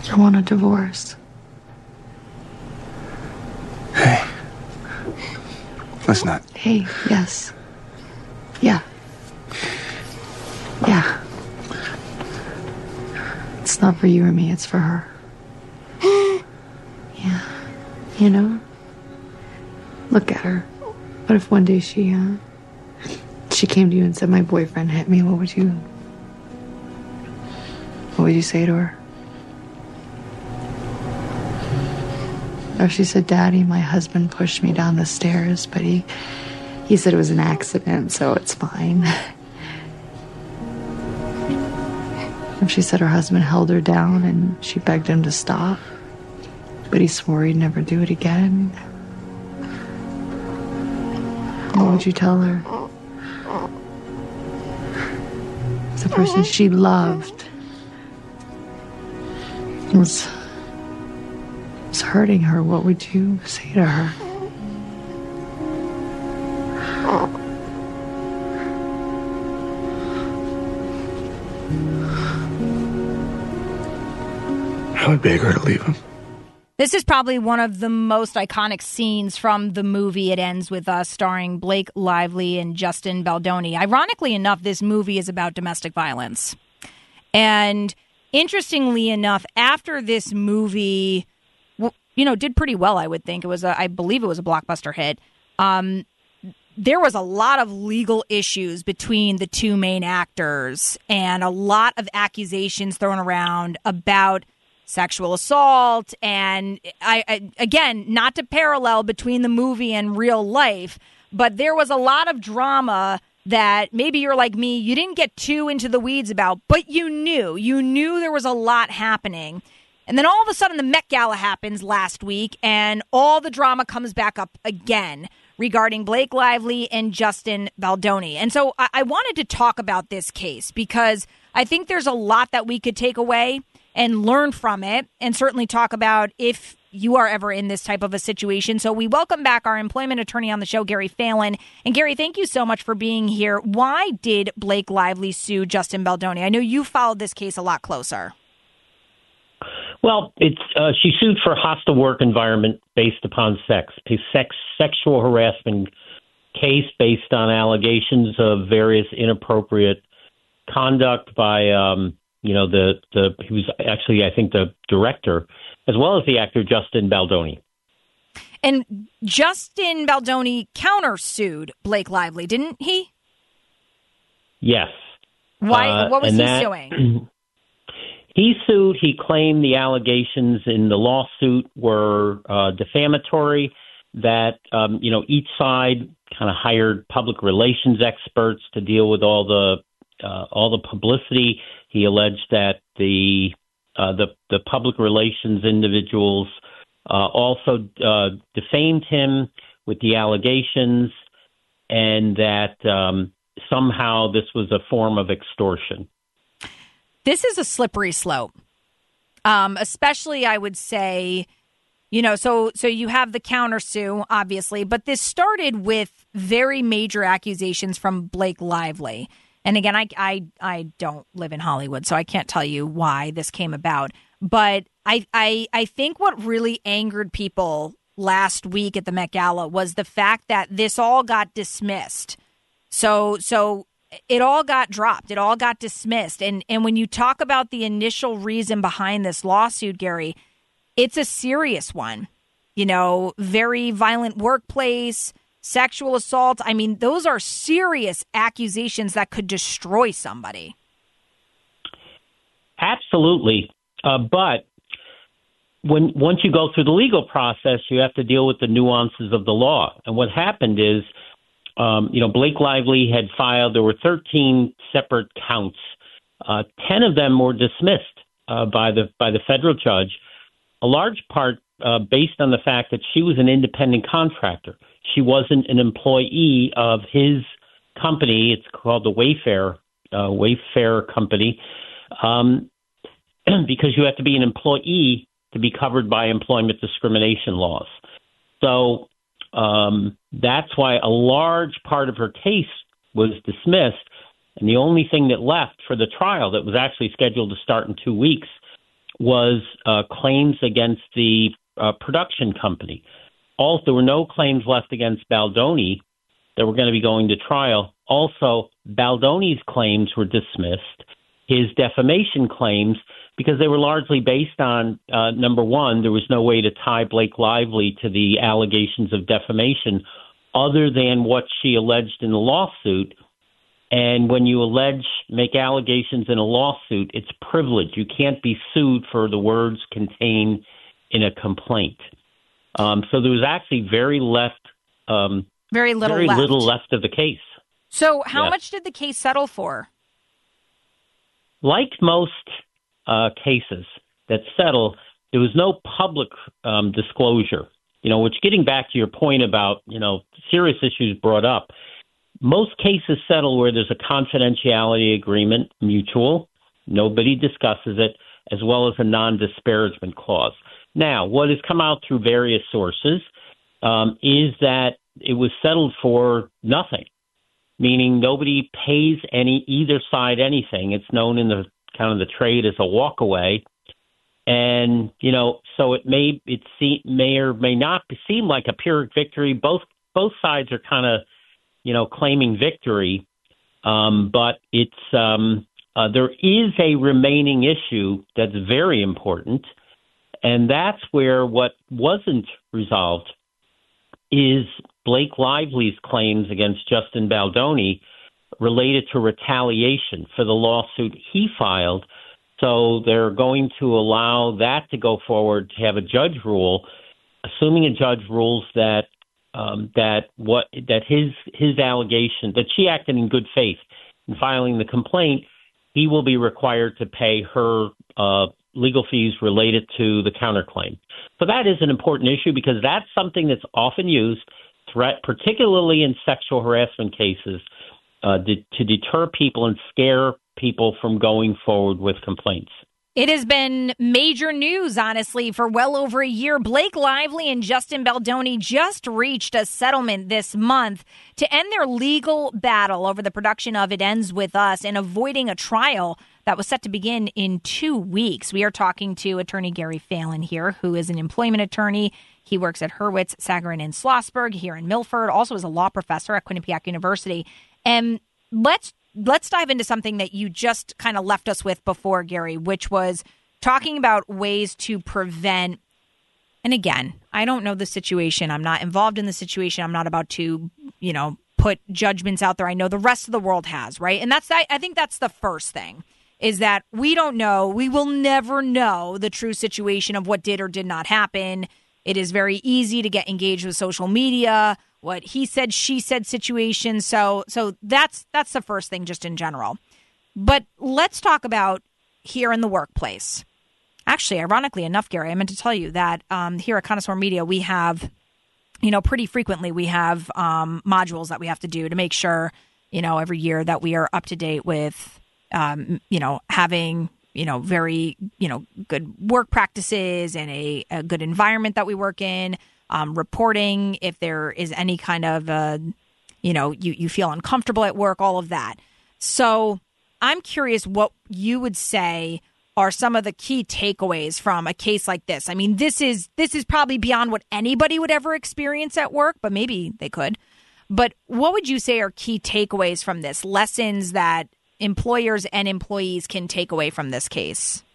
I want a divorce. Hey. Let's not. Hey, yes. Yeah. Yeah. It's not for you or me, it's for her. Yeah. You know? Look at her. What if one day she came to you and said, my boyfriend hit me? What would you say to her? Or she said, Daddy, my husband pushed me down the stairs, but he said it was an accident, so it's fine. If she said her husband held her down and she begged him to stop, but he swore he'd never do it again, what would you tell her? The person she loved was hurting her. What would you say to her? I would beg her to leave him. This is probably one of the most iconic scenes from the movie It Ends With Us, starring Blake Lively and Justin Baldoni. Ironically enough, this movie is about domestic violence. And interestingly enough, after this movie, did pretty well, I would think. I believe it was a blockbuster hit. There was a lot of legal issues between the two main actors and a lot of accusations thrown around about sexual assault. And I again, not to parallel between the movie and real life, but there was a lot of drama that maybe you're like me, you didn't get too into the weeds about, but you knew there was a lot happening. And then all of a sudden the Met Gala happens last week and all the drama comes back up again regarding Blake Lively and Justin Baldoni. And so I wanted to talk about this case because I think there's a lot that we could take away and learn from it, and certainly talk about if you are ever in this type of a situation. So we welcome back our employment attorney on the show, Gary Phelan. And Gary, thank you so much for being here. Why did Blake Lively sue Justin Baldoni? I know you followed this case a lot closer. Well, she sued for hostile work environment based upon sexual harassment case based on allegations of various inappropriate conduct by he was actually, I think, the director, as well as the actor Justin Baldoni. And Justin Baldoni countersued Blake Lively, didn't he? Yes. Why? What was he suing? He sued. He claimed the allegations in the lawsuit were defamatory, that, each side kind of hired public relations experts to deal with all the publicity. He alleged that the public relations individuals also defamed him with the allegations, and that somehow this was a form of extortion. This is a slippery slope, especially, I would say, so you have the countersue, obviously, but this started with very major accusations from Blake Lively. And again, I don't live in Hollywood, so I can't tell you why this came about. But I think what really angered people last week at the Met Gala was the fact that this all got dismissed. So it all got dropped. It all got dismissed. And when you talk about the initial reason behind this lawsuit, Gary, it's a serious one. Very violent workplace, sexual assault. I mean, those are serious accusations that could destroy somebody. Absolutely. But once you go through the legal process, you have to deal with the nuances of the law. And what happened is, Blake Lively had filed, there were 13 separate counts. 10 of them were dismissed by the federal judge, a large part based on the fact that she was an independent contractor. She wasn't an employee of his company. It's called the Wayfair Company, because you have to be an employee to be covered by employment discrimination laws. So that's why a large part of her case was dismissed. And the only thing that left for the trial that was actually scheduled to start in 2 weeks was claims against the production company. Also, there were no claims left against Baldoni that were going to be going to trial. Also, Baldoni's claims were dismissed. His defamation claims, because they were largely based on, number one, there was no way to tie Blake Lively to the allegations of defamation other than what she alleged in the lawsuit. And when you make allegations in a lawsuit, it's privilege. You can't be sued for the words contained in a complaint. So there was actually very little left of the case. So how much did the case settle for? Like most cases that settle, there was no public disclosure. Which, getting back to your point about, serious issues brought up, most cases settle where there's a confidentiality agreement, mutual, nobody discusses it, as well as a non-disparagement clause. Now, what has come out through various sources is that it was settled for nothing, meaning nobody pays either side anything. It's known in the kind of the trade as a walkaway. And, so it may or may not seem like a Pyrrhic victory. Both sides are kind of, claiming victory. But it's there is a remaining issue that's very important. And that's where what wasn't resolved is Blake Lively's claims against Justin Baldoni related to retaliation for the lawsuit he filed. So they're going to allow that to go forward to have a judge rule, assuming a judge rules that his allegation that she acted in good faith in filing the complaint, he will be required to pay her legal fees related to the counterclaim. So that is an important issue because that's something that's often used, particularly in sexual harassment cases, to deter people and scare people from going forward with complaints. It has been major news, honestly, for well over a year. Blake Lively and Justin Baldoni just reached a settlement this month to end their legal battle over the production of It Ends With Us and avoiding a trial that was set to begin in 2 weeks. We are talking to attorney Gary Phelan here, who is an employment attorney. He works at Hurwitz, Sagarin, and Schlossberg here in Milford, also is a law professor at Quinnipiac University. And let's dive into something that you just kind of left us with before, Gary, which was talking about ways to prevent. And again, I don't know the situation. I'm not involved in the situation. I'm not about to, put judgments out there. I know the rest of the world has, right? And I think that's the first thing, is that we don't know. We will never know the true situation of what did or did not happen. It is very easy to get engaged with social media, what he said, she said situation. So that's the first thing just in general. But let's talk about here in the workplace. Actually, ironically enough, Gary, I meant to tell you that here at Connoisseur Media, we have, pretty frequently we have modules that we have to do to make sure, every year that we are up to date with, having, very, good work practices and a good environment that we work in. Reporting if there is any kind of, you feel uncomfortable at work, all of that. So I'm curious what you would say are some of the key takeaways from a case like this. I mean, this is probably beyond what anybody would ever experience at work, but maybe they could. But what would you say are key takeaways from this, lessons that employers and employees can take away from this case?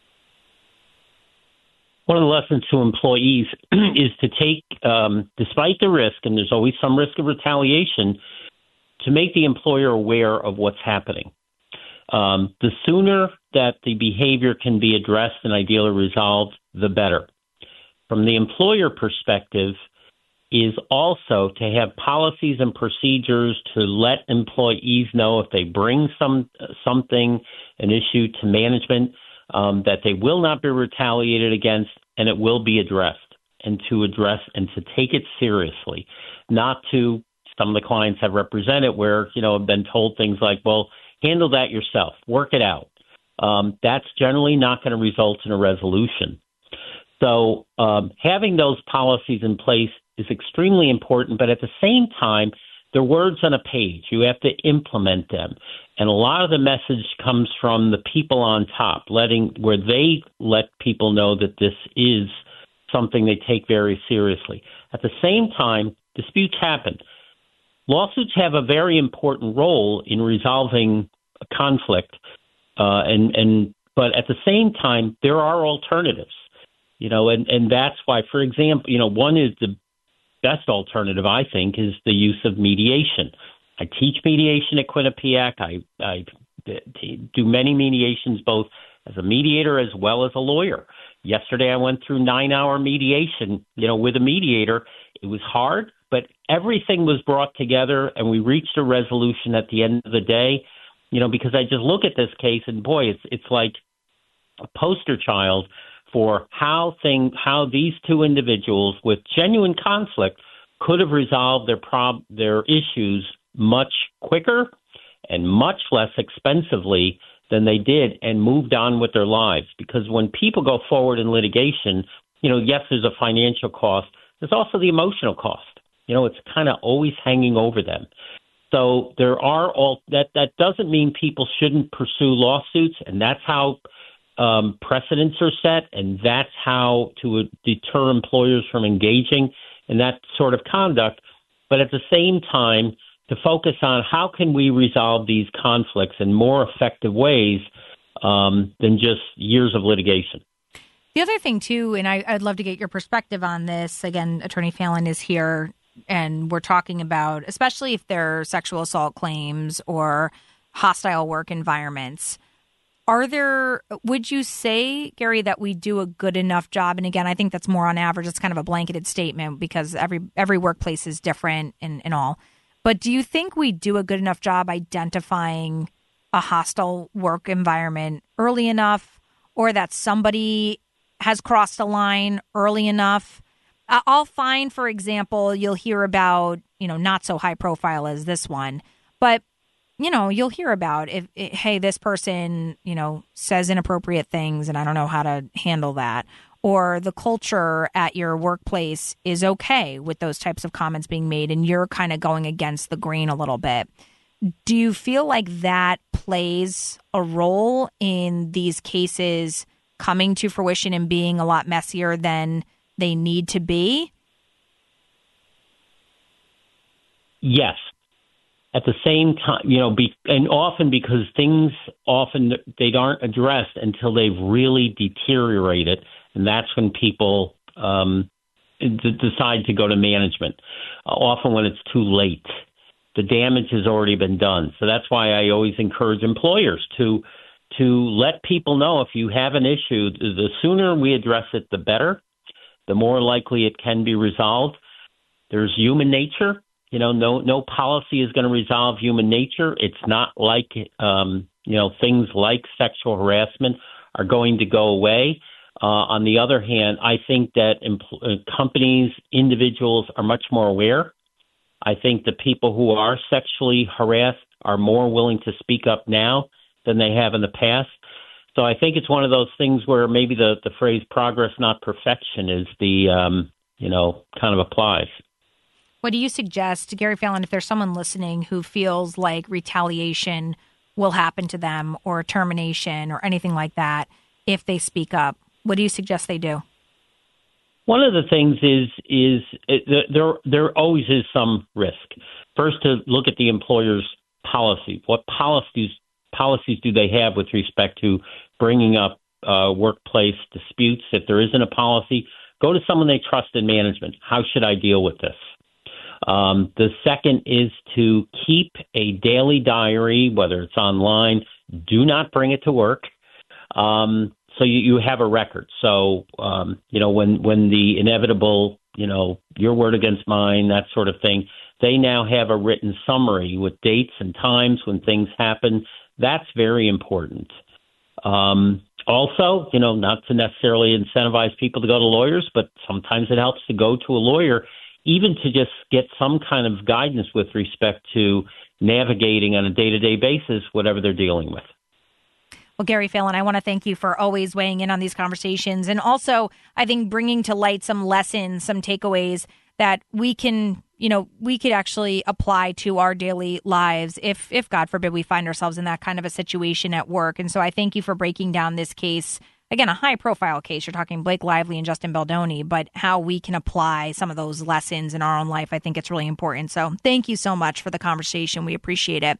One of the lessons to employees is to take, despite the risk, and there's always some risk of retaliation, to make the employer aware of what's happening. The sooner that the behavior can be addressed and ideally resolved, the better. From the employer perspective is also to have policies and procedures to let employees know if they bring something, an issue to management, that they will not be retaliated against and it will be addressed, and to address and to take it seriously, not to, some of the clients have represented where, have been told things like, well, handle that yourself, work it out. That's generally not going to result in a resolution. So having those policies in place is extremely important, but at the same time, they're words on a page. You have to implement them. And a lot of the message comes from the people on top, where they let people know that this is something they take very seriously. At the same time, disputes happen. Lawsuits have a very important role in resolving a conflict, but at the same time, there are alternatives, and that's why, for example, one is the best alternative, I think, is the use of mediation. I teach mediation at Quinnipiac. I do many mediations, both as a mediator as well as a lawyer. Yesterday, I went through 9-hour mediation, with a mediator. It was hard, but everything was brought together, and we reached a resolution at the end of the day. Because I just look at this case, and boy, it's like a poster child for how these two individuals with genuine conflict could have resolved their issues much quicker and much less expensively than they did, and moved on with their lives. Because when people go forward in litigation, yes, there's a financial cost. There's also the emotional cost. It's kind of always hanging over them. So there are that doesn't mean people shouldn't pursue lawsuits, and that's how precedents are set, and that's how to deter employers from engaging in that sort of conduct. But at the same time, to focus on how can we resolve these conflicts in more effective ways than just years of litigation. The other thing, too, and I'd love to get your perspective on this. Again, Attorney Phelan is here, and we're talking about, especially if there are sexual assault claims or hostile work environments. Would you say, Gary, that we do a good enough job? And again, I think that's more on average. It's kind of a blanketed statement because every workplace is different and all. But do you think we do a good enough job identifying a hostile work environment early enough, or that somebody has crossed a line early enough? I'll find, for example, you'll hear about, not so high profile as this one, but, you'll hear about hey, this person, says inappropriate things and I don't know how to handle that. Or the culture at your workplace is okay with those types of comments being made and you're kind of going against the grain a little bit. Do you feel like that plays a role in these cases coming to fruition and being a lot messier than they need to be? Yes. At the same time, and often because things they aren't addressed until they've really deteriorated. And that's when people decide to go to management, often when it's too late. The damage has already been done. So that's why I always encourage employers to let people know if you have an issue, the sooner we address it, the better, the more likely it can be resolved. There's human nature. No policy is going to resolve human nature. It's not like, things like sexual harassment are going to go away. On the other hand, I think that companies, individuals are much more aware. I think the people who are sexually harassed are more willing to speak up now than they have in the past. So I think it's one of those things where maybe the phrase progress, not perfection is kind of applies. What do you suggest, Gary Phelan, if there's someone listening who feels like retaliation will happen to them or termination or anything like that if they speak up? What do you suggest they do? One of the things is there always is some risk. First, to look at the employer's policy. What policies do they have with respect to bringing up workplace disputes? If there isn't a policy, go to someone they trust in management. How should I deal with this? The second is to keep a daily diary, whether it's online. Do not bring it to work. So you have a record. So, when the inevitable, your word against mine, that sort of thing, they now have a written summary with dates and times when things happen. That's very important. Also, not to necessarily incentivize people to go to lawyers, but sometimes it helps to go to a lawyer, even to just get some kind of guidance with respect to navigating on a day-to-day basis whatever they're dealing with. Well, Gary Phelan, I want to thank you for always weighing in on these conversations. And also, I think bringing to light some lessons, some takeaways that we can we could actually apply to our daily lives if God forbid we find ourselves in that kind of a situation at work. And so I thank you for breaking down this case. Again, a high profile case. You're talking Blake Lively and Justin Baldoni, but how we can apply some of those lessons in our own life. I think it's really important. So thank you so much for the conversation. We appreciate it.